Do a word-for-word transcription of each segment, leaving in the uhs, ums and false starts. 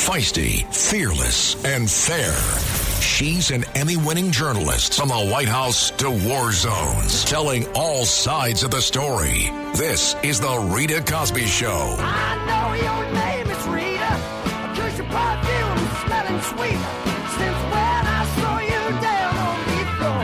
Feisty, fearless, and fair. She's an Emmy-winning journalist from the White House to war zones, telling all sides of the story. This is the Rita Cosby Show. I know your name is Rita, 'cause your perfume is smelling sweet. Since when I saw you down on the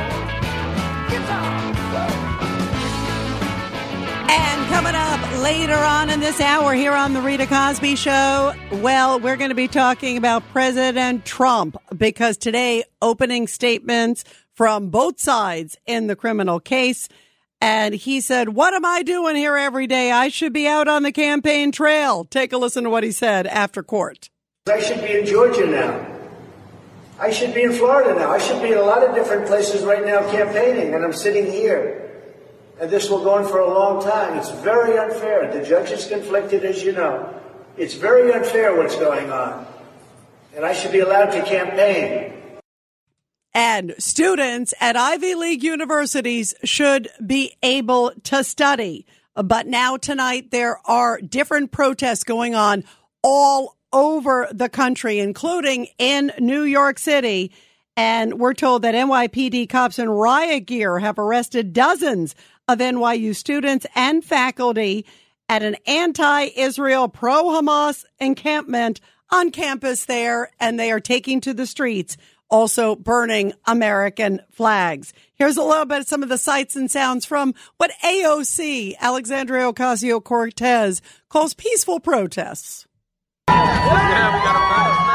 floor. Guitar. And coming up later on in this hour here on the Rita Cosby Show, well, we're going to be talking about President Trump, because today opening statements from both sides in the criminal case. And he said, what am I doing here every day? I should be out on the campaign trail. Take a listen to what he said after court. I should be in Georgia now. I should be in Florida now. I should be in a lot of different places right now campaigning, and I'm sitting here. And this will go on for a long time. It's very unfair. The judge is conflicted, as you know. It's very unfair what's going on. And I should be allowed to campaign. And students at Ivy League universities should be able to study. But now tonight there are different protests going on all over the country, including in New York City. And we're told that N Y P D cops in riot gear have arrested dozens of N Y U students and faculty at an anti-Israel, pro-Hamas encampment on campus there, and they are taking to the streets, also burning American flags. Here's a little bit of some of the sights and sounds from what A O C, Alexandria Ocasio-Cortez, calls peaceful protests. Yeah, we got a flag.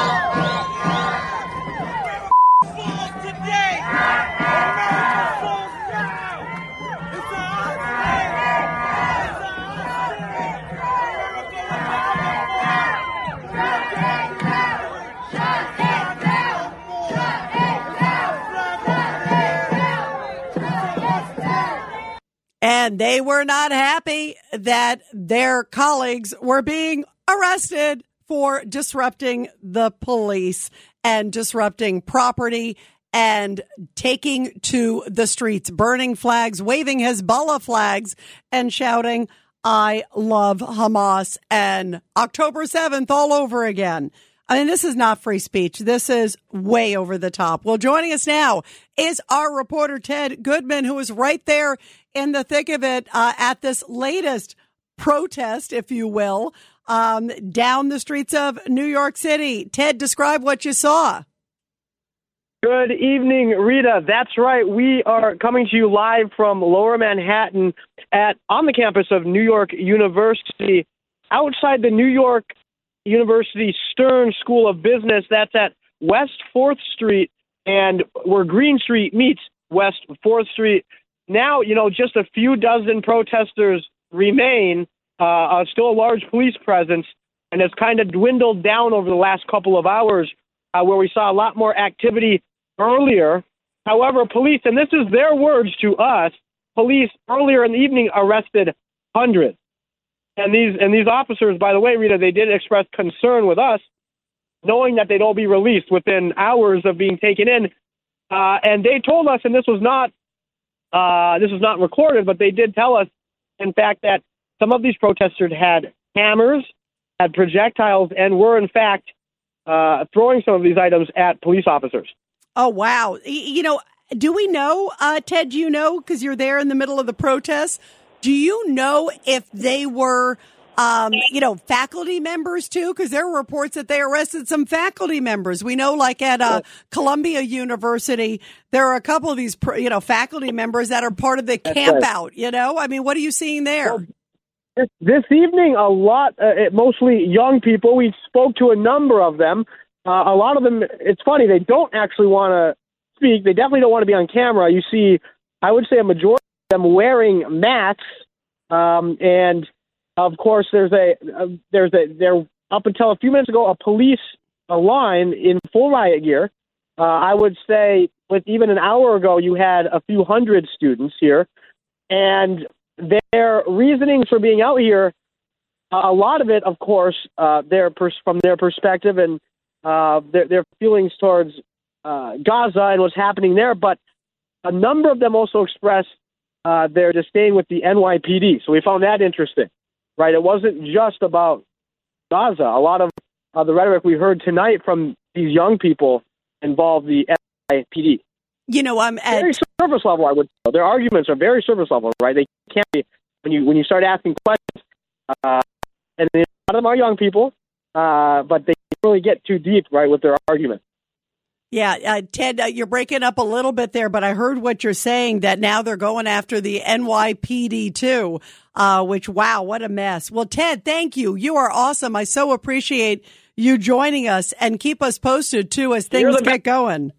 And they were not happy that their colleagues were being arrested for disrupting the police and disrupting property and taking to the streets, burning flags, waving Hezbollah flags and shouting, I love Hamas, and October seventh all over again. I mean, this is not free speech. This is way over the top. Well, joining us now is our reporter, Ted Goodman, who is right there in the thick of it uh, at this latest protest, if you will, um, down the streets of New York City. Ted, describe what you saw. Good evening, Rita. That's right. We are coming to you live from Lower Manhattan at on the campus of New York University, outside the New York University Stern School of Business. That's at West fourth Street, and where Green Street meets West fourth Street. Now, you know, just a few dozen protesters remain, uh, uh, still a large police presence, and it's kind of dwindled down over the last couple of hours, uh, where we saw a lot more activity earlier. However, police, and this is their words to us, police earlier in the evening arrested hundreds. And these and these officers, by the way, Rita, they did express concern with us, knowing that they'd all be released within hours of being taken in. Uh, and they told us, and this was not uh, this was not recorded, but they did tell us, in fact, that some of these protesters had hammers, had projectiles, and were, in fact, uh, throwing some of these items at police officers. Oh, wow. You know, do we know, uh, Ted, do you know, because you're there in the middle of the protests, do you know if they were, um, you know, faculty members too? Because there were reports that they arrested some faculty members. We know, like at uh, Columbia University, there are a couple of these, you know, faculty members that are part of the That's camp right. out. You know, I mean, what are you seeing there? Well, this, this evening, a lot, uh, mostly young people. We spoke to a number of them. Uh, a lot of them, it's funny, they don't actually want to speak. They definitely don't want to be on camera. You see, I would say a majority of them wearing masks. Um, and of course, there's a, uh, there's a, there, up until a few minutes ago, a police a line in full riot gear. Uh, I would say with even an hour ago, you had a few hundred students here, and their reasonings for being out here, uh, a lot of it, of course, uh, their pers- from their perspective and uh, their, their feelings towards uh, Gaza and what's happening there. But a number of them also expressed uh, their disdain with the N Y P D. So we found that interesting, right? It wasn't just about Gaza. A lot of uh, the rhetoric we heard tonight from these young people involve the N Y P D. You know, I'm at very surface level. I would. Their arguments are very surface level, right? They can't be when you when you start asking questions. Uh, and a lot of them are young people, uh, but they don't really get too deep, right, with their argument. Yeah, uh, Ted, uh, you're breaking up a little bit there, but I heard what you're saying, that now they're going after the N Y P D too, uh, which, wow, what a mess. Well, Ted, thank you. You are awesome. I so appreciate you joining us, and keep us posted too as things get best. going.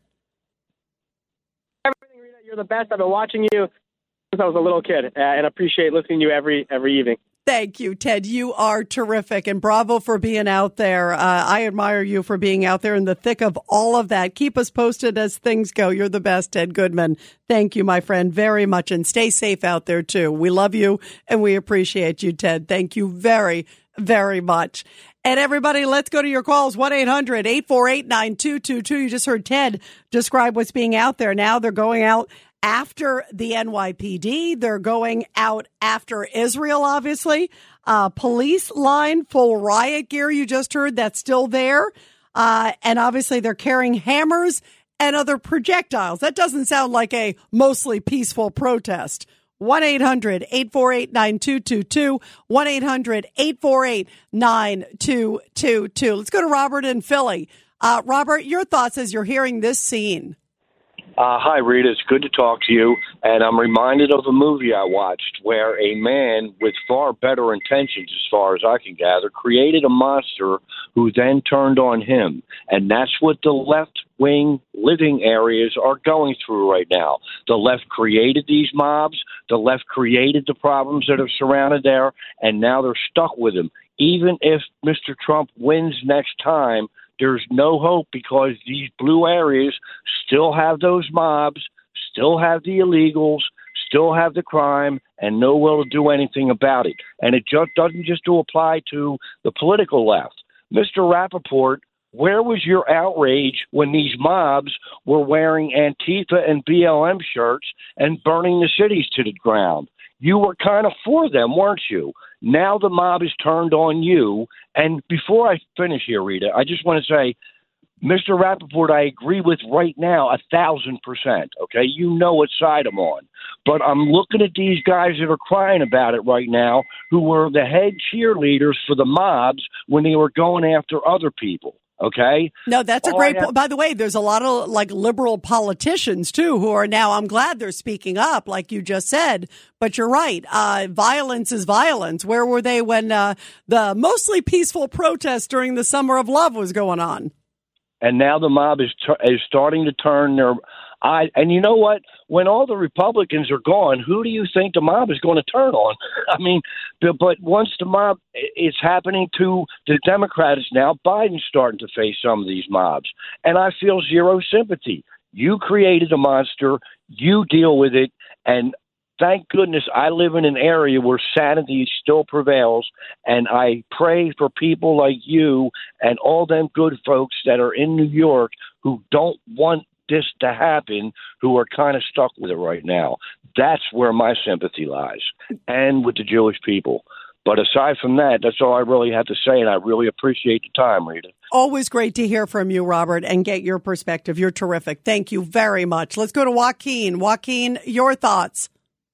Everything, Rita, you're the best. I've been watching you since I was a little kid, uh, and appreciate listening to you every every evening. Thank you, Ted. You are terrific, and bravo for being out there. Uh, I admire you for being out there in the thick of all of that. Keep us posted as things go. You're the best, Ted Goodman. Thank you, my friend, very much, and stay safe out there, too. We love you, and we appreciate you, Ted. Thank you very, very much. And everybody, let's go to your calls. one eight hundred eight four eight nine two two two. You just heard Ted describe what's being out there. Now they're going out after the N Y P D. They're going out after Israel, obviously. Uh, police line, full riot gear, you just heard, that's still there. Uh, and obviously they're carrying hammers and other projectiles. That doesn't sound like a mostly peaceful protest. one eight hundred eight four eight nine two two two. one eight hundred eight four eight nine two two two. Let's go to Robert in Philly. Uh, Robert, your thoughts as you're hearing this scene. Uh, hi, Rita. It's good to talk to you. And I'm reminded of a movie I watched where a man with far better intentions, as far as I can gather, created a monster who then turned on him. And that's what the left-wing living areas are going through right now. The left created these mobs. The left created the problems that are surrounded there. And now they're stuck with him. Even if Mister Trump wins next time, there's no hope, because these blue areas still have those mobs, still have the illegals, still have the crime, and no will to do anything about it. And it just doesn't just to apply to the political left. Mister Rappaport, where was your outrage when these mobs were wearing Antifa and B L M shirts and burning the cities to the ground? You were kind of for them, weren't you? Now the mob is turned on you. And before I finish here, Rita, I just want to say, Mister Rappaport, I agree with right now a thousand percent. Okay, you know what side I'm on. But I'm looking at these guys that are crying about it right now, who were the head cheerleaders for the mobs when they were going after other people. Okay. No, that's a All great have- point. By the way, there's a lot of like liberal politicians too who are now, I'm glad they're speaking up, like you just said. But you're right. Uh, violence is violence. Where were they when uh, the mostly peaceful protest during the Summer of Love was going on? And now the mob is t- is starting to turn their eye. And you know what? When all the Republicans are gone, who do you think the mob is going to turn on? I mean, but once the mob is happening to the Democrats now, Biden's starting to face some of these mobs. And I feel zero sympathy. You created a monster. You deal with it. And thank goodness I live in an area where sanity still prevails, and I pray for people like you and all them good folks that are in New York who don't want this to happen, who are kind of stuck with it right now. That's where my sympathy lies, and with the Jewish people. But aside from that, that's all I really have to say, and I really appreciate the time, Rita. Always great to hear from you, Robert, and get your perspective. You're terrific. Thank you very much. Let's go to Joaquin. Joaquin, your thoughts.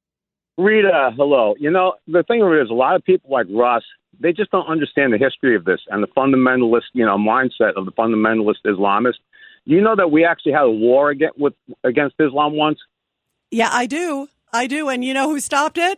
Rita, hello. You know, the thing of it is, a lot of people like Russ, they just don't understand the history of this and the fundamentalist, you know, mindset of the fundamentalist Islamists. You know that we actually had a war against, with, against Islam once? Yeah, I do. I do. And you know who stopped it?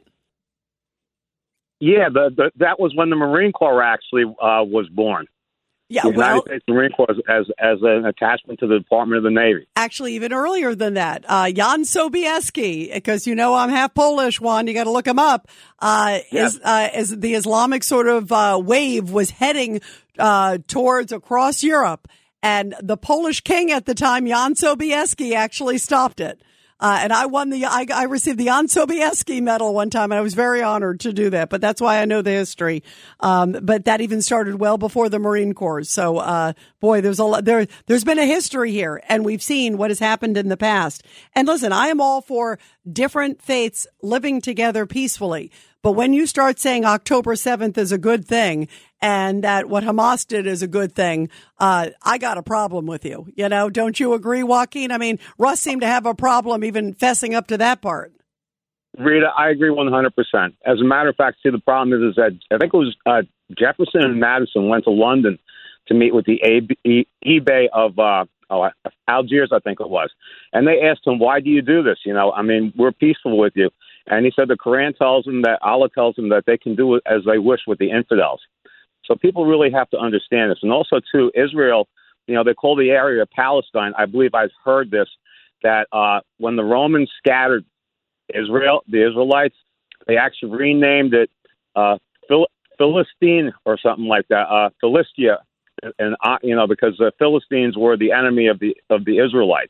Yeah, the, the, that was when the Marine Corps actually uh, was born. Yeah, the United well, States Marine Corps as, as as an attachment to the Department of the Navy. Actually, even earlier than that, uh, Jan Sobieski, because you know I'm half Polish. Juan, you got to look him up. Uh, Yeah. is uh, as the Islamic sort of uh, wave was heading uh, towards across Europe, and the Polish king at the time, Jan Sobieski, actually stopped it. Uh, and I won the, I, I received the Jan Sobieski medal one time, and I was very honored to do that. But that's why I know the history. Um, but that even started well before the Marine Corps. So, uh, boy, there's a lot, there, there's been a history here, and we've seen what has happened in the past. And listen, I am all for different faiths living together peacefully. But when you start saying October seventh is a good thing and that what Hamas did is a good thing, uh, I got a problem with you. You know, don't you agree, Joaquin? I mean, Russ seemed to have a problem even fessing up to that part. Rita, I agree one hundred percent. As a matter of fact, see, the problem is, is that I think it was uh, Jefferson and Madison went to London to meet with the eBay of uh, oh, Algiers, I think it was. And they asked him, why do you do this? You know, I mean, we're peaceful with you. And he said the Quran tells him that Allah tells him that they can do it as they wish with the infidels. So people really have to understand this. And also, too, Israel, you know, they call the area Palestine. I believe I've heard this, that uh, when the Romans scattered Israel, the Israelites, they actually renamed it uh, Phil- Philistine or something like that, uh, Philistia, and uh, you know, because the Philistines were the enemy of the of the Israelites.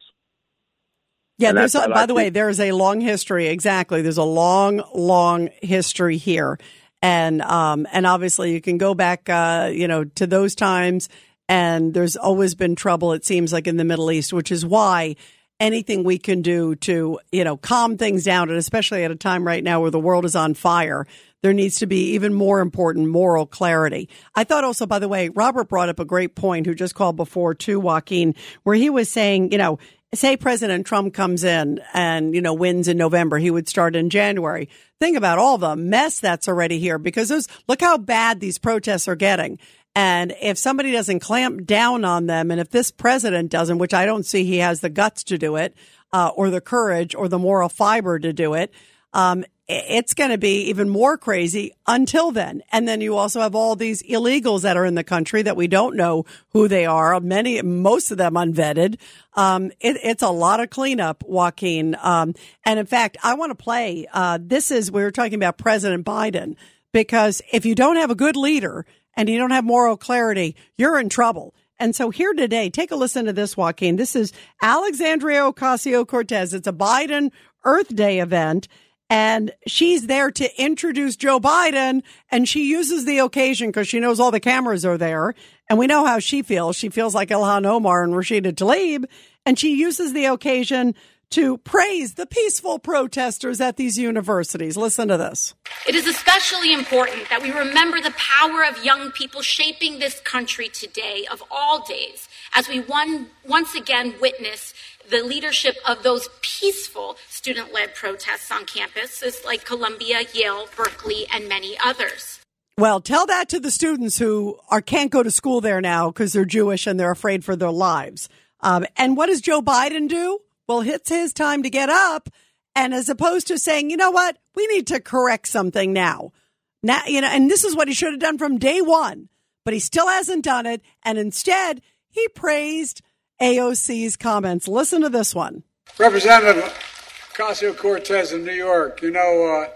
Yeah, there's a, by the way, there is a long history. Exactly, there's a long, long history here, and um, and obviously you can go back, uh, you know, to those times, and there's always been trouble. It seems like in the Middle East, which is why anything we can do to, you know, calm things down, and especially at a time right now where the world is on fire, there needs to be even more important moral clarity. I thought also, by the way, Robert brought up a great point, who just called before too, Joaquin, where he was saying, you know, say President Trump comes in and, you know, wins in November, he would start in January. Think about all the mess that's already here, because those, look how bad these protests are getting. And if somebody doesn't clamp down on them, and if this president doesn't, which I don't see he has the guts to do it, uh, or the courage or the moral fiber to do it, um, it's going to be even more crazy until then. And then you also have all these illegals that are in the country that we don't know who they are. Many, most of them unvetted. Um, it, it's a lot of cleanup, Joaquin. Um, and in fact, I want to play, uh, this is, we were talking about President Biden, because if you don't have a good leader and you don't have moral clarity, you're in trouble. And so here today, take a listen to this, Joaquin. This is Alexandria Ocasio-Cortez. It's a Biden Earth Day event, and she's there to introduce Joe Biden, and she uses the occasion because she knows all the cameras are there, and we know how she feels. She feels like Ilhan Omar and Rashida Tlaib, and she uses the occasion to praise the peaceful protesters at these universities. Listen to this. It is especially important that we remember the power of young people shaping this country today, of all days, as we one, once again witness the leadership of those peaceful student-led protests on campuses like Columbia, Yale, Berkeley, and many others. Well, tell that to the students who are can't go to school there now because they're Jewish and they're afraid for their lives. Um, and what does Joe Biden do? Well, it's his time to get up, and as opposed to saying, you know what, we need to correct something now. Now, you know, and this is what he should have done from day one, but he still hasn't done it. And instead, he praised A O C's comments. Listen to this one. Representative Ocasio-Cortez in New York, you know, uh,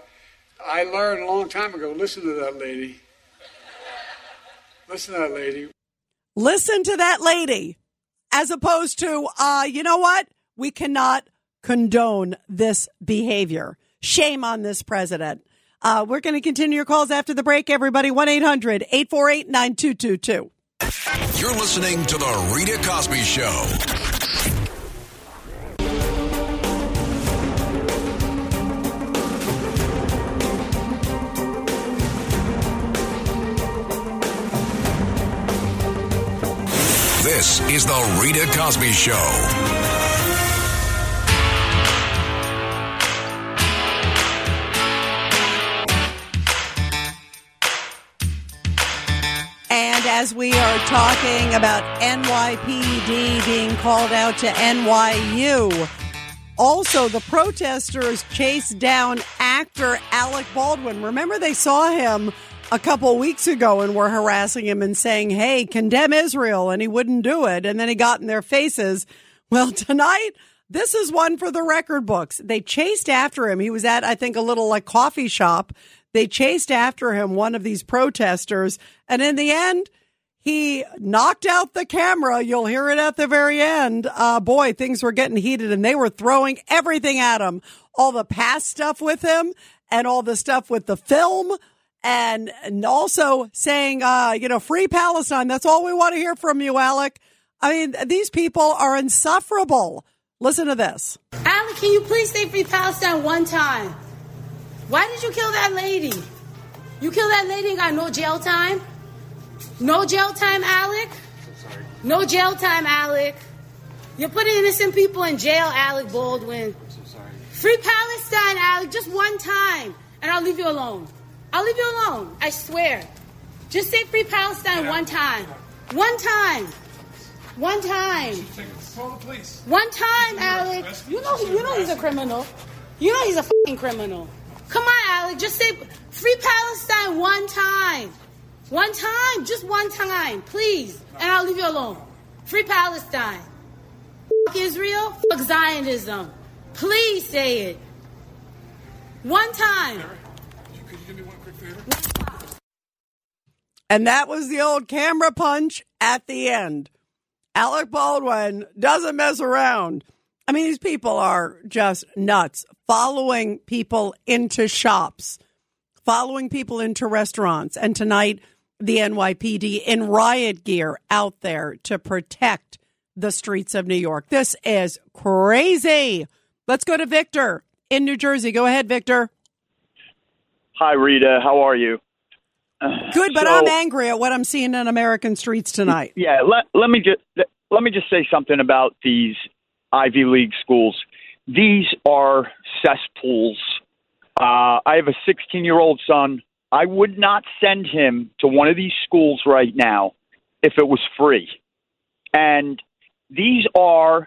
I learned a long time ago, listen to that lady. Listen to that lady. Listen to that lady, as opposed to, uh, you know what? We cannot condone this behavior. Shame on this president. Uh, we're going to continue your calls after the break, everybody. one eight hundred eight four eight nine two two two. You're listening to The Rita Cosby Show. This is The Rita Cosby Show. And as we are talking about N Y P D being called out to N Y U, also the protesters chased down actor Alec Baldwin. Remember, they saw him a couple weeks ago and were harassing him and saying, hey, condemn Israel, and he wouldn't do it. And then he got in their faces. Well, tonight, this is one for the record books. They chased after him. He was at, I think, a little like coffee shop. They chased after him, one of these protesters, and in the end, he knocked out the camera. You'll hear it at the very end. Uh, boy, things were getting heated, and they were throwing everything at him. All the past stuff with him, and all the stuff with the film, and, and also saying, uh, you know, free Palestine. That's all we want to hear from you, Alec. I mean, these people are insufferable. Listen to this. Alec, can you please say free Palestine one time? Why did you kill that lady? You killed that lady and got no jail time? No jail time, Alec? No jail time, Alec. You're putting innocent people in jail, Alec Baldwin. I'm so sorry. Free Palestine, Alec, just one time, and I'll leave you alone. I'll leave you alone, I swear. Just say free Palestine one time. One time. One time. Call the police. One time, Alec. You know, you know he's a criminal. You know he's a fucking criminal. Come on, Alec, just say free Palestine one time. One time, just one time, please, and I'll leave you alone. Free Palestine. Fuck Israel, fuck Zionism. Please say it. One time. Could you do me one quick favor? And that was the old camera punch at the end. Alec Baldwin doesn't mess around. I mean, these people are just nuts, following people into shops, following people into restaurants. And tonight, the N Y P D in riot gear out there to protect the streets of New York. This is crazy. Let's go to Victor in New Jersey. Go ahead, Victor. Hi, Rita. How are you? Good, but so, I'm angry at what I'm seeing in American streets tonight. Yeah, let, let me just let me just say something about these Ivy League schools. These are cesspools. Uh, I have a sixteen-year-old son. I would not send him to one of these schools right now if it was free. And these are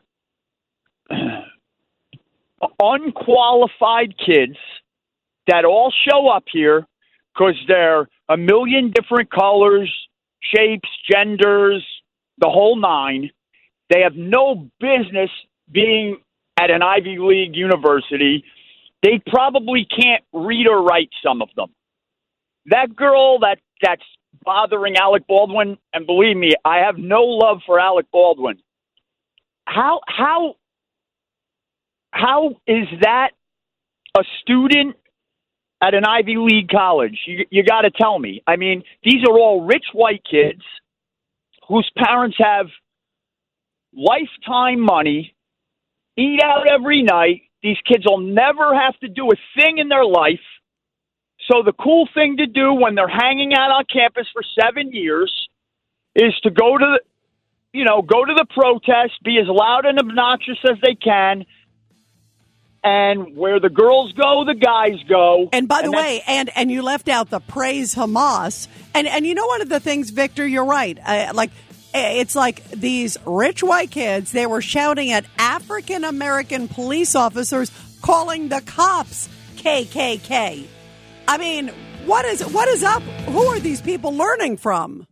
unqualified kids that all show up here because they're a million different colors, shapes, genders, the whole nine. They have no business being at an Ivy League university. They probably can't read or write, some of them. That girl that that's bothering Alec Baldwin, and believe me, I have no love for Alec Baldwin. How how how is that a student at an Ivy League college? You you got to tell me. I mean, these are all rich white kids whose parents have lifetime money, eat out every night. These kids will never have to do a thing in their life. So the cool thing to do when they're hanging out on campus for seven years is to go to the, you know, go to the protest, be as loud and obnoxious as they can, and where the girls go, the guys go. And by the and way, and and you left out the praise Hamas. And and you know, one of the things, Victor, you're right. Uh, like it's like these rich white kids. They were shouting at African American police officers, calling the cops K K K. I mean, what is what is up? Who are these people learning from?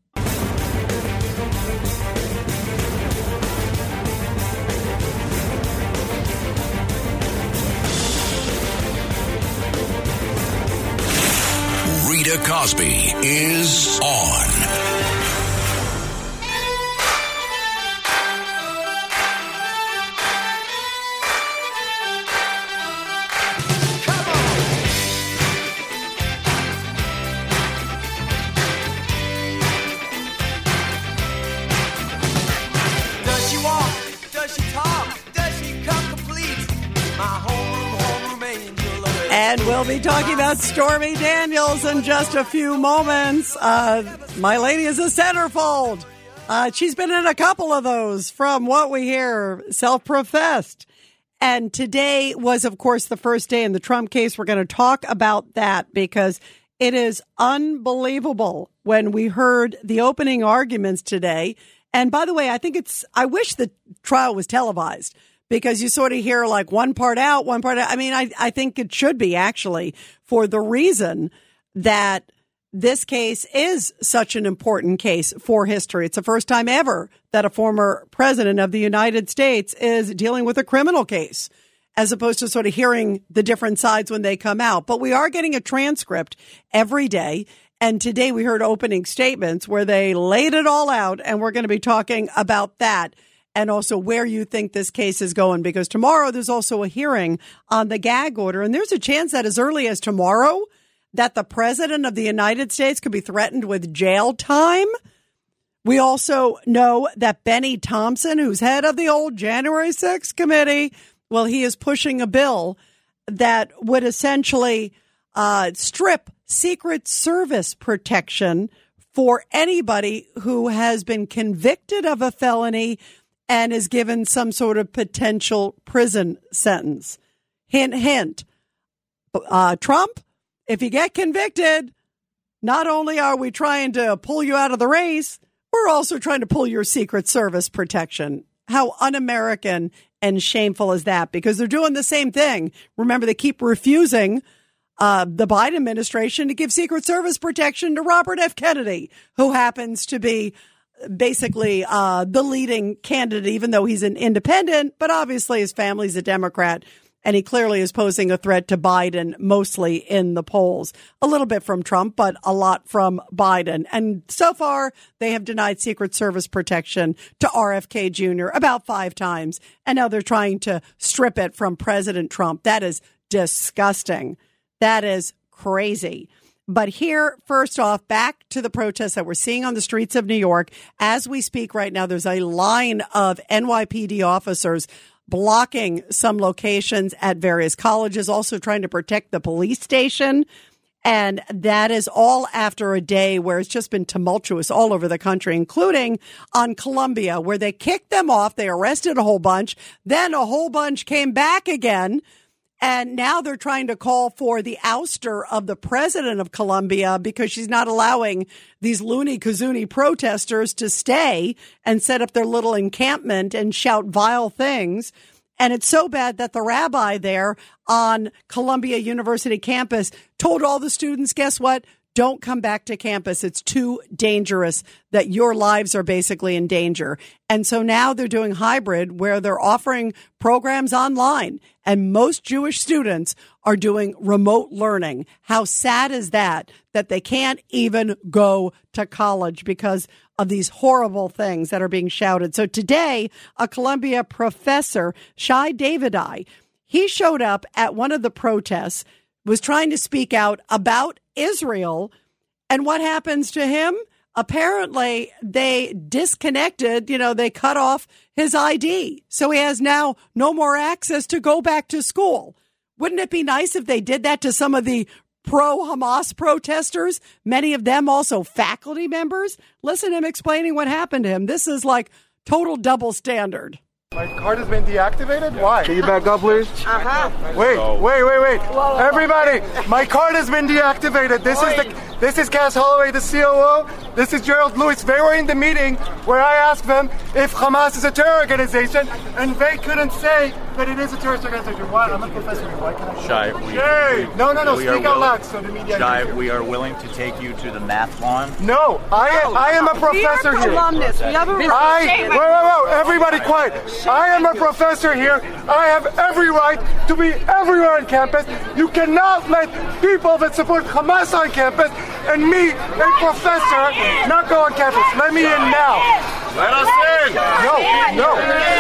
Rita Cosby is on. And we'll be talking about Stormy Daniels in just a few moments. Uh, my lady is a centerfold. Uh, she's been in a couple of those, from what we hear, self-professed. And today was, of course, the first day in the Trump case. We're going to talk about that because it is unbelievable when we heard the opening arguments today. And by the way, I think it's, I wish the trial was televised, because you sort of hear like one part out, one part out. I mean, I, I think it should be, actually, for the reason that this case is such an important case for history. It's the first time ever that a former president of the United States is dealing with a criminal case, as opposed to sort of hearing the different sides when they come out. But we are getting a transcript every day. And today we heard opening statements where they laid it all out. And we're going to be talking about that, and also where you think this case is going, because tomorrow there's also a hearing on the gag order. And there's a chance that as early as tomorrow that the president of the United States could be threatened with jail time. We also know that Benny Thompson, who's head of the old January sixth committee, well, he is pushing a bill that would essentially uh, strip Secret Service protection for anybody who has been convicted of a felony and is given some sort of potential prison sentence. Hint, hint. Uh, Trump, if you get convicted, not only are we trying to pull you out of the race, we're also trying to pull your Secret Service protection. How un-American and shameful is that? Because they're doing the same thing. Remember, they keep refusing uh, the Biden administration to give Secret Service protection to Robert F. Kennedy, who happens to be basically uh, the leading candidate, even though he's an independent, but obviously his family's a Democrat. And he clearly is posing a threat to Biden, mostly in the polls. A little bit from Trump, but a lot from Biden. And so far, they have denied Secret Service protection to R F K Junior about five times. And now they're trying to strip it from President Trump. That is disgusting. That is crazy. But here, first off, back to the protests that we're seeing on the streets of New York. As we speak right now, there's a line of N Y P D officers blocking some locations at various colleges, also trying to protect the police station. And that is all after a day where it's just been tumultuous all over the country, including on Columbia, where they kicked them off. They arrested a whole bunch. Then a whole bunch came back again. And now they're trying to call for the ouster of the president of Columbia because she's not allowing these loony kazoonie protesters to stay and set up their little encampment and shout vile things. And it's so bad that the rabbi there on Columbia University campus told all the students, guess what? Don't come back to campus. It's too dangerous, that your lives are basically in danger. And so now they're doing hybrid where they're offering programs online, and most Jewish students are doing remote learning. How sad is that, that they can't even go to college because of these horrible things that are being shouted. So today, a Columbia professor, Shai Davidai, he showed up at one of the protests, was trying to speak out about Israel. And what happens to him? Apparently, they disconnected, you know, they cut off his I D. So he has now no more access to go back to school. Wouldn't it be nice if they did that to some of the pro-Hamas protesters? Many of them also faculty members. Listen to him explaining what happened to him. This is like total double standard. My card has been deactivated? Why? Can you back up, please? Uh-huh. Wait, wait, wait, wait. Whoa. Everybody, my card has been deactivated. This is the this is Cass Holloway, the C O O. This is Gerald Lewis. They were in the meeting where I asked them if Hamas is a terror organization, and they couldn't say that it is a terrorist organization. Why? I'm a professor. Why can I? Shai, we, hey, we, no, no, no. We speak out willing, loud so the media. Shai, we are willing to take you to the math lawn. No, I am. I am a professor here. Alumnus. We have a I, wait, wait, wait. Everybody, quiet. I am a professor here. I have every right to be everywhere on campus. You cannot let people that support Hamas on campus and me, a professor, not go on campus. Let me in now. Let us in. No, no.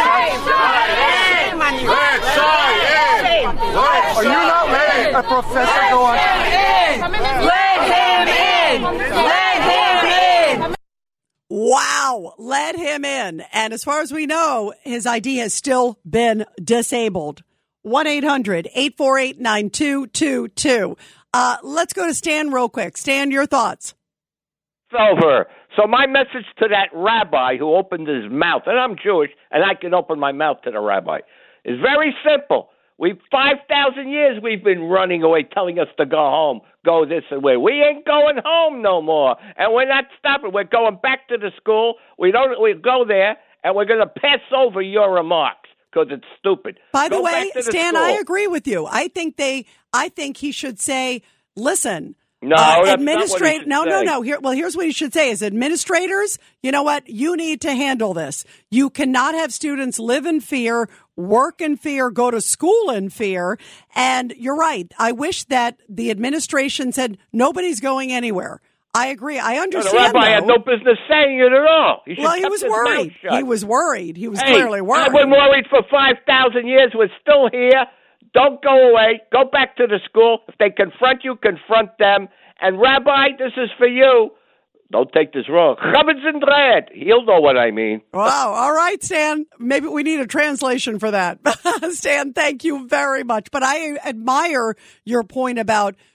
Let Shai in. Are you not letting a professor go on campus? Let him in. Let him in. Wow, let him in. And as far as we know, his I D has still been disabled. one eight hundred eight four eight nine two two two. Uh, let's go to Stan real quick. Stan, your thoughts. Over. So my message to that rabbi who opened his mouth, and I'm Jewish, and I can open my mouth to the rabbi, is very simple. We five thousand years we've been running away, telling us to go home, go this way. We ain't going home no more, and we're not stopping. We're going back to the school. We don't. We go there, and we're going to pass over your remarks because it's stupid. By the go way, the Stan, school. I agree with you. I think they. I think he should say, "Listen." No, uh, that's administrate. not what he no, should no, say. no. Here, well, here's what he should say: is administrators, you know what? You need to handle this. You cannot have students live in fear, work in fear, go to school in fear. And you're right. I wish that the administration said nobody's going anywhere. I agree. I understand. No, the rabbi though. had no business saying it at all. He well, he kept was his worried. mouth shut. He was worried. He was hey, clearly worried. I've been worried for five thousand years. We're still here. Don't go away. Go back to the school. If they confront you, confront them. And, Rabbi, this is for you. Don't take this wrong. Dread. He'll know what I mean. Wow. All right, Stan. Maybe we need a translation for that. Stan, thank you very much. But I admire your point about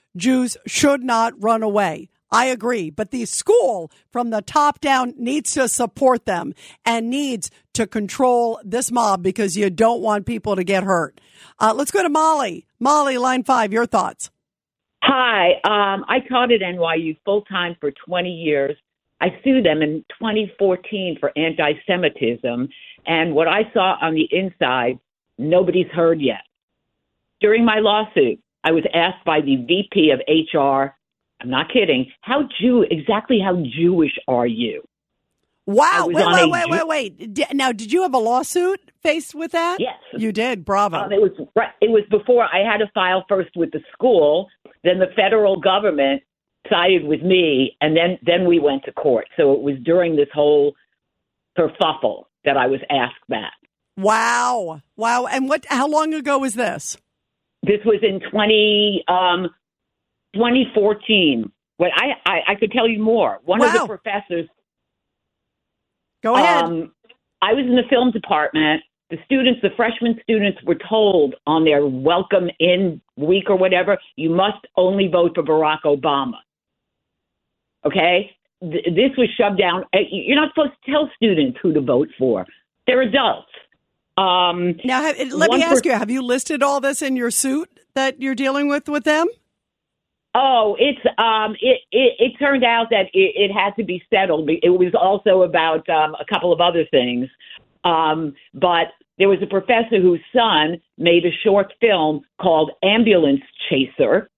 Jews should not run away. I agree. But the school from the top down needs to support them and needs to control this mob because you don't want people to get hurt. Uh, let's go to Molly. Molly, line five, your thoughts. Hi. Um, I taught at N Y U full-time for twenty years. I sued them in twenty fourteen for anti-Semitism. And what I saw on the inside, nobody's heard yet. During my lawsuit, I was asked by the V P of H R, I'm not kidding, how Jew, exactly how Jewish are you? Wow. Wait, wait, wait, Jew- wait, wait. D- now, did you have a lawsuit faced with that? Yes. You did. Bravo. Um, it was right, it was before I had to file first with the school, then the federal government sided with me, and then, then we went to court. So it was during this whole kerfuffle that I was asked that. Wow. Wow. And what? How long ago was this? This was in twenty, um, twenty fourteen. Well, I, I, I could tell you more. One wow. of the professors. Go ahead. Um, I was in the film department. The students, the freshman students, were told on their welcome in week or whatever, you must only vote for Barack Obama. Okay? Th- this was shoved down. You're not supposed to tell students who to vote for. They're adults. Um, now, have, let me ask per- you, have you listed all this in your suit that you're dealing with with them? Oh, it's um, it, it, it turned out that it, it had to be settled. It was also about um, a couple of other things. Um, but there was a professor whose son made a short film called Ambulance Chaser.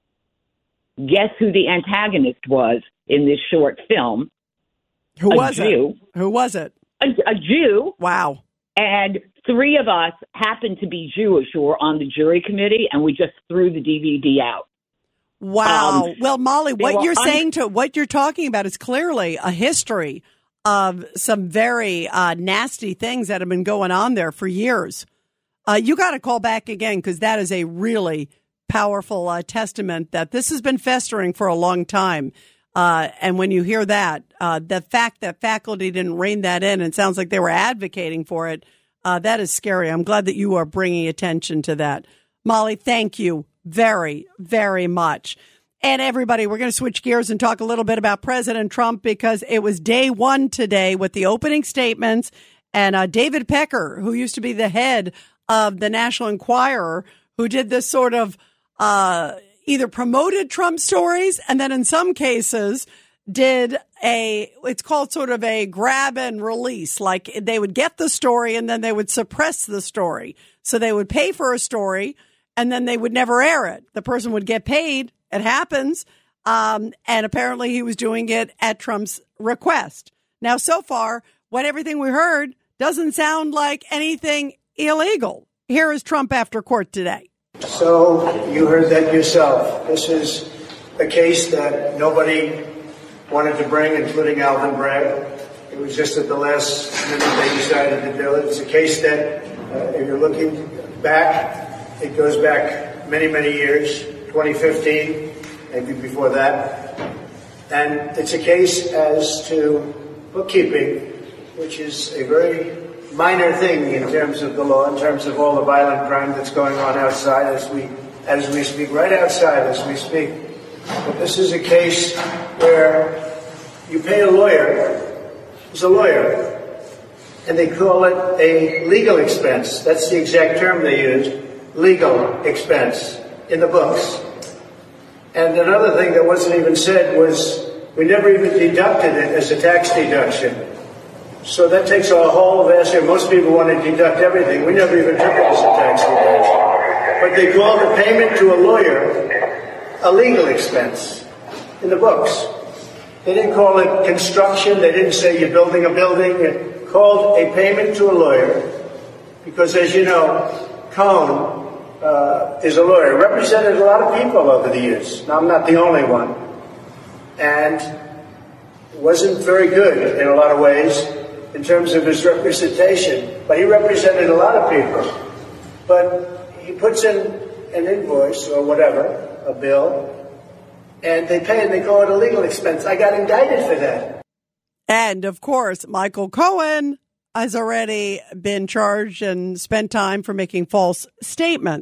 Guess who the antagonist was in this short film? Who a was Jew. it? Who was it? A, a Jew. Wow. And three of us happened to be Jewish who were on the jury committee, and we just threw the D V D out. Wow. Um, well, Molly, what you're un- saying to what you're talking about is clearly a history of some very uh, nasty things that have been going on there for years. Uh, you got to call back again because that is a really powerful uh, testament that this has been festering for a long time. Uh, and when you hear that, uh, the fact that faculty didn't rein that in, and it sounds like they were advocating for it, uh, that is scary. I'm glad that you are bringing attention to that. Molly, thank you very, very much. And everybody, we're going to switch gears and talk a little bit about President Trump because it was day one today with the opening statements. And uh, David Pecker, who used to be the head of the National Enquirer, who did this sort of uh, either promoted Trump stories and then in some cases did a, it's called sort of a grab and release. Like they would get the story and then they would suppress the story. So they would pay for a story and then they would never air it. The person would get paid. It happens. Um, and apparently he was doing it at Trump's request. Now, so far, what everything we heard doesn't sound like anything illegal. Here is Trump after court today. So you heard that yourself. This is a case that nobody wanted to bring, including Alvin Bragg. It was just at the last minute they decided to do it. It's a case that, uh, if you're looking back, it goes back many, many years. twenty fifteen, maybe before that. And it's a case as to bookkeeping, which is a very minor thing in terms of the law, in terms of all the violent crime that's going on outside as we as we speak, right outside as we speak. But this is a case where you pay a lawyer who's a lawyer, and they call it a legal expense. That's the exact term they used, legal expense, in the books. And another thing that wasn't even said was we never even deducted it as a tax deduction. So that takes a whole vast, most people want to deduct everything. We never even took it as a tax deduction. But they called the payment to a lawyer a legal expense in the books. They didn't call it construction. They didn't say you're building a building. It called a payment to a lawyer because, as you know, Cohn Uh, is a lawyer, represented a lot of people over the years. Now, I'm not the only one. And wasn't very good in a lot of ways in terms of his representation. But he represented a lot of people. But he puts in an invoice or whatever, a bill, and they pay and they call it a legal expense. I got indicted for that. And, of course, Michael Cohen has already been charged and spent time for making false statements.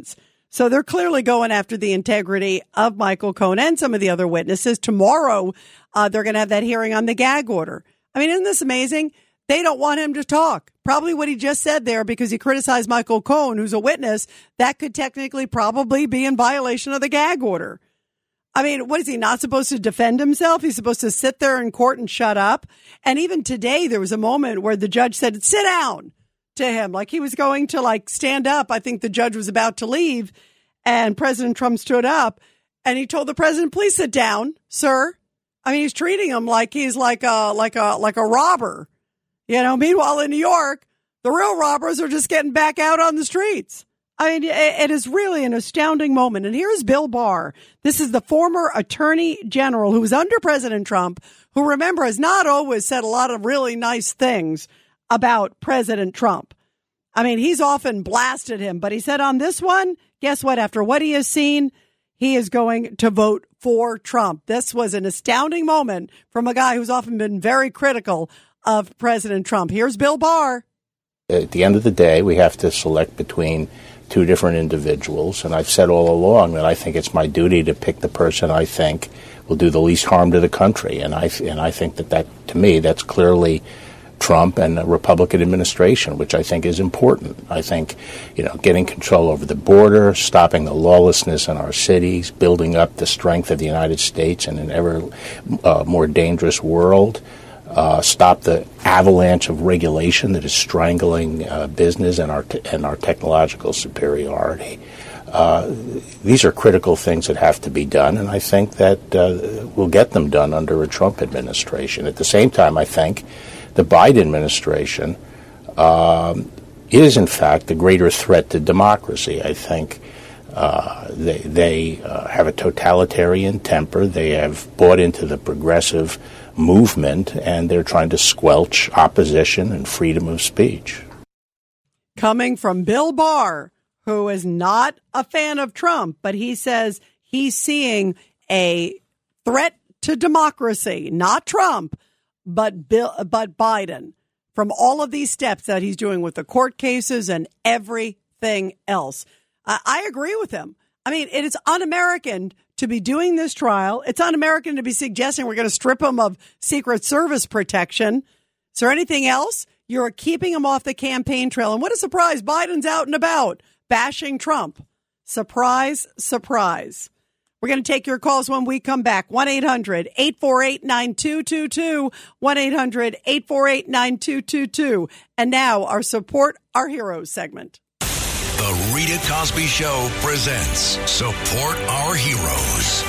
So they're clearly going after the integrity of Michael Cohen and some of the other witnesses. Tomorrow, uh, they're going to have that hearing on the gag order. I mean, isn't this amazing? They don't want him to talk. Probably what he just said there, because he criticized Michael Cohen, who's a witness, that could technically probably be in violation of the gag order. I mean, what is he not supposed to defend himself? He's supposed to sit there in court and shut up. And even today, there was a moment where the judge said, sit down to him, like he was going to like stand up. I think the judge was about to leave, and President Trump stood up and he told the president, please sit down, sir. I mean, he's treating him like he's like a, like a, like a robber, you know. Meanwhile, in New York, the real robbers are just getting back out on the streets. I mean, it is really an astounding moment. And here's Bill Barr. This is the former attorney general who was under President Trump, who, remember, has not always said a lot of really nice things about President Trump. I mean, he's often blasted him, but he said on this one, guess what? After what he has seen, he is going to vote for Trump. This was an astounding moment from a guy who's often been very critical of President Trump. Here's Bill Barr. At the end of the day, we have to select between two different individuals, and I've said all along that I think it's my duty to pick the person I think will do the least harm to the country, and I and I think that that, to me, that's clearly Trump and the Republican administration, which I think is important. I think, you know, getting control over the border, stopping the lawlessness in our cities, building up the strength of the United States in an ever uh, more dangerous world, Uh, stop the avalanche of regulation that is strangling uh, business and our te- and our technological superiority. Uh, these are critical things that have to be done, and I think that uh, we'll get them done under a Trump administration. At the same time, I think the Biden administration um, is, in fact, the greater threat to democracy. I think uh, they, they uh, have a totalitarian temper. They have bought into the progressive movement, and they're trying to squelch opposition and freedom of speech. Coming from Bill Barr, who is not a fan of Trump, but he says he's seeing a threat to democracy, not Trump, but Bill, but Biden, from all of these steps that he's doing with the court cases and everything else. I, I agree with him. I mean, it is un-American to be doing this trial. It's un-American to be suggesting we're going to strip him of Secret Service protection. Is there anything else? You're keeping him off the campaign trail. And what a surprise. Biden's out and about bashing Trump. Surprise, surprise. We're going to take your calls when we come back. one eight hundred eight four eight nine two two two. one eight hundred eight four eight nine two two two. And now our Support Our Heroes segment. The Rita Cosby Show presents Support Our Heroes.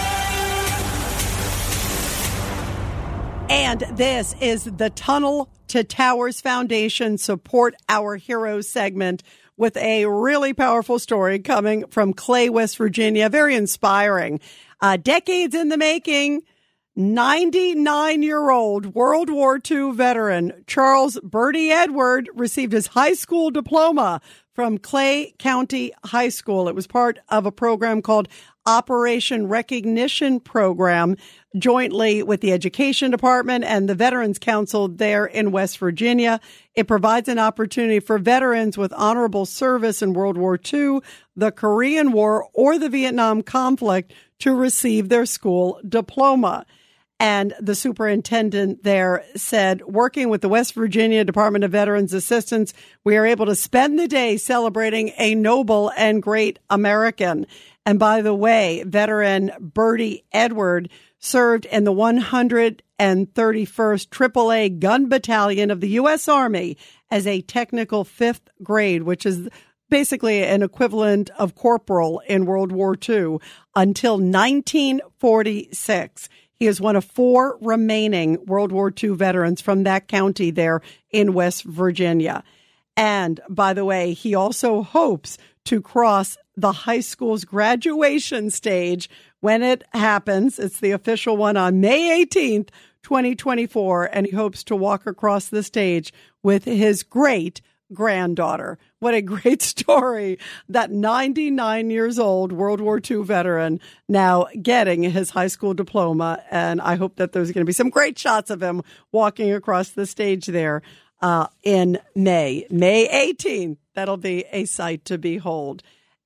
And this is the Tunnel to Towers Foundation Support Our Heroes segment with a really powerful story coming from Clay, West Virginia. Very inspiring. Uh, decades in the making, ninety-nine-year-old World War Two veteran Charles Bertie Edward received his high school diploma from Clay County High School. It was part of a program called Operation Recognition Program, jointly with the Education Department and the Veterans Council there in West Virginia. It provides an opportunity for veterans with honorable service in World War Two, the Korean War, or the Vietnam conflict to receive their school diploma. And the superintendent there said, working with the West Virginia Department of Veterans Assistance, we are able to spend the day celebrating a noble and great American. And by the way, veteran Bertie Edward served in the one hundred thirty-first triple A Gun Battalion of the U S Army as a technical fifth grade, which is basically an equivalent of corporal in World War Two, until nineteen forty-six. He is one of four remaining World War Two veterans from that county there in West Virginia. And by the way, he also hopes to cross the high school's graduation stage when it happens. It's the official one on May eighteenth, twenty twenty-four, and he hopes to walk across the stage with his great granddaughter. What a great story. That ninety-nine years old World War Two veteran now getting his high school diploma. And I hope that there's going to be some great shots of him walking across the stage there uh, in May, May eighteenth. That'll be a sight to behold.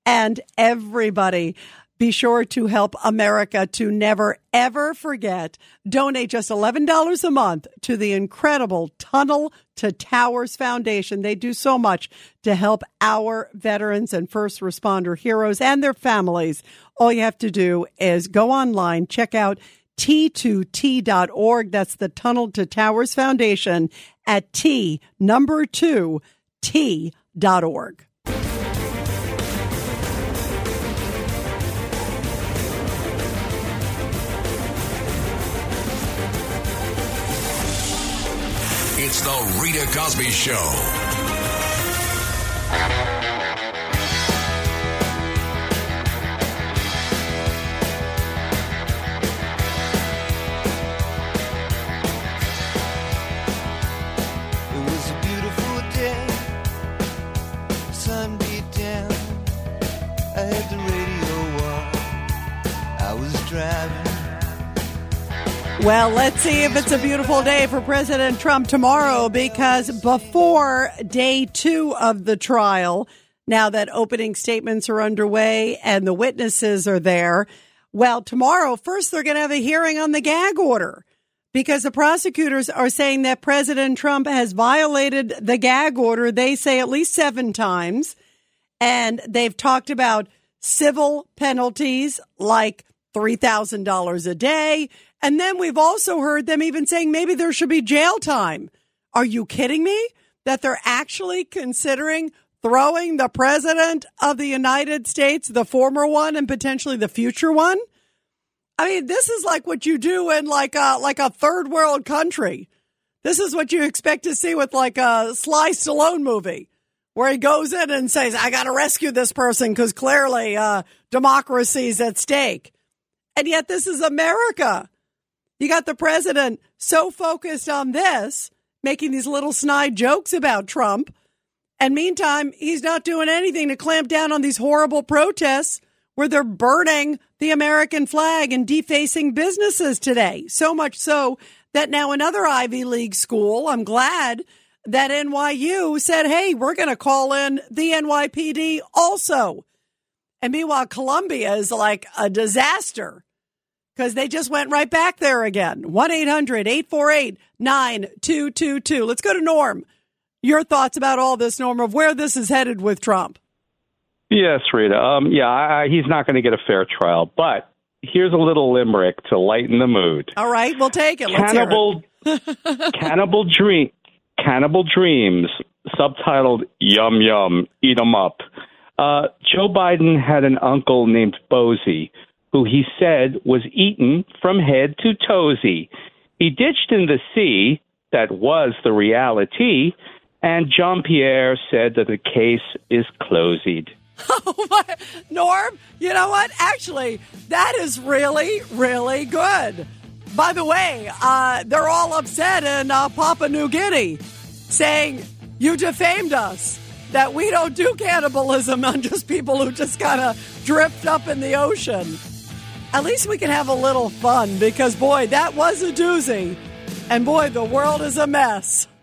and everybody. Be sure to help America to never, ever forget. Donate just eleven dollars a month to the incredible Tunnel to Towers Foundation. They do so much to help our veterans and first responder heroes and their families. All you have to do is go online, check out T two T dot org. That's the Tunnel to Towers Foundation at T number two T dot org. It's the Rita Cosby Show. It was a beautiful day. Sun beat down. I had the radio on. I was driving. Well, let's see if it's a beautiful day for President Trump tomorrow, because before day two of the trial, now that opening statements are underway and the witnesses are there, well, tomorrow, first they're going to have a hearing on the gag order, because the prosecutors are saying that President Trump has violated the gag order, they say at least seven times, and they've talked about civil penalties like three thousand dollars a day. And then we've also heard them even saying maybe there should be jail time. Are you kidding me? That they're actually considering throwing the president of the United States, the former one and potentially the future one? I mean, this is like what you do in like a, like a third world country. This is what you expect to see with like a Sly Stallone movie, where he goes in and says, I got to rescue this person because clearly uh, democracy's at stake. And yet this is America. You got the president so focused on this, making these little snide jokes about Trump. And meantime, he's not doing anything to clamp down on these horrible protests where they're burning the American flag and defacing businesses today. So much so that now another Ivy League school, I'm glad that N Y U said, hey, we're going to call in the N Y P D also. And meanwhile, Columbia is like a disaster, because they just went right back there again. one eight hundred eight four eight nine two two two. Let's go to Norm. Your thoughts about all this, Norm, of where this is headed with Trump. Yes, Rita. Um, yeah, I, he's not going to get a fair trial. But here's a little limerick to lighten the mood. All right, we'll take it. Let's Cannibal, hear it. Cannibal Dream, Cannibal Dreams, subtitled Yum Yum, Eat 'em Up. Uh, Joe Biden had an uncle named Bozy, who he said was eaten from head to toesy. He ditched in the sea, that was the reality, and Jean-Pierre said that the case is closed. Oh, my. Norm, you know what? Actually, that is really, really good. By the way, uh, they're all upset in uh, Papua New Guinea, saying, you defamed us, that we don't do cannibalism on just people who just kind of drift up in the ocean. At least we can have a little fun, because, boy, that was a doozy. And, boy, the world is a mess.